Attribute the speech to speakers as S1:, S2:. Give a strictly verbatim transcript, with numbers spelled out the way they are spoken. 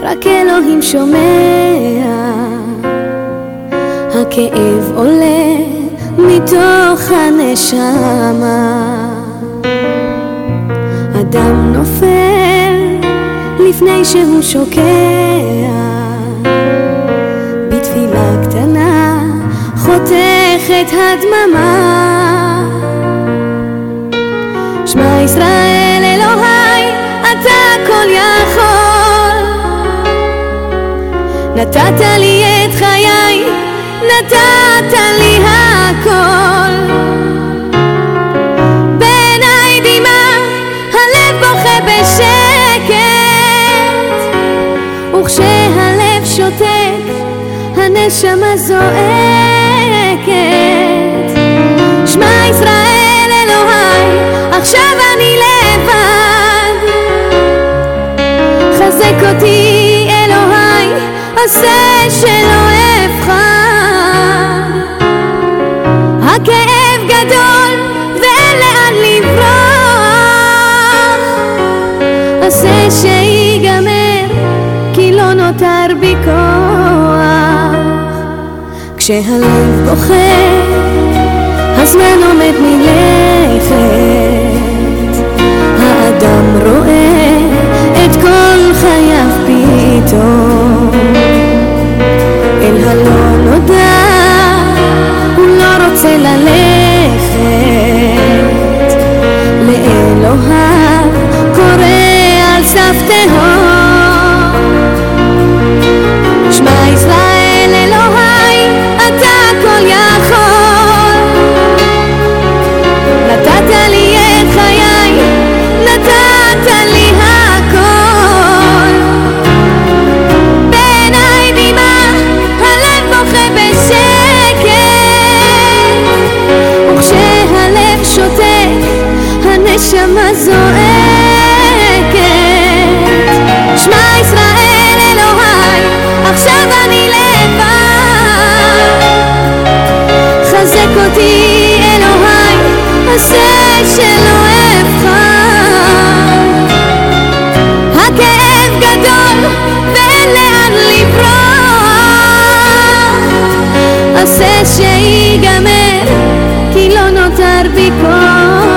S1: רק אלוהים שומע, הכאב עולה מתוך הנשמה. אדם נופל לפני שהוא שוקע, בתפילה קטנה חותכת הדממה. שמע ישראל אלוהי, אתה כל יכול, נתת לי את חיי, נתת לי הכל. בעיניי דמעה, הלב בוכה בשקט, וכשהלב שותק, הנשמה זועקת. שמע ישראל אלוהי, עכשיו אני לבד, חזק אותי אלוהי, עשה שלא אבחר. הכאב גדול ואין לאן לברוח, עשה שיגמר כי לא נותר בי כוח. כשהלב בוכה הזמן עומד מלכת, האדם רואה את כל חייו פתאום. אל הלא נודע הוא לא רוצה ללכת, לאלוהיו קורא על סף תהום. שמע ישראל אלוהי, אתה כל יכול, נתת לי את חיי, נתת לי הכל. בעיניי דמעה, הלב בוכה בשקט, וכשהלב שותק, הנשמה זועקת. שמע ישראל אלוהי, עכשיו אני לבד, חזק אותי אלוהי, עשה שלא אבחר. הכאב גדול ואין לאן לברוח, עשה שיגמר כי לא נותר בי כוח.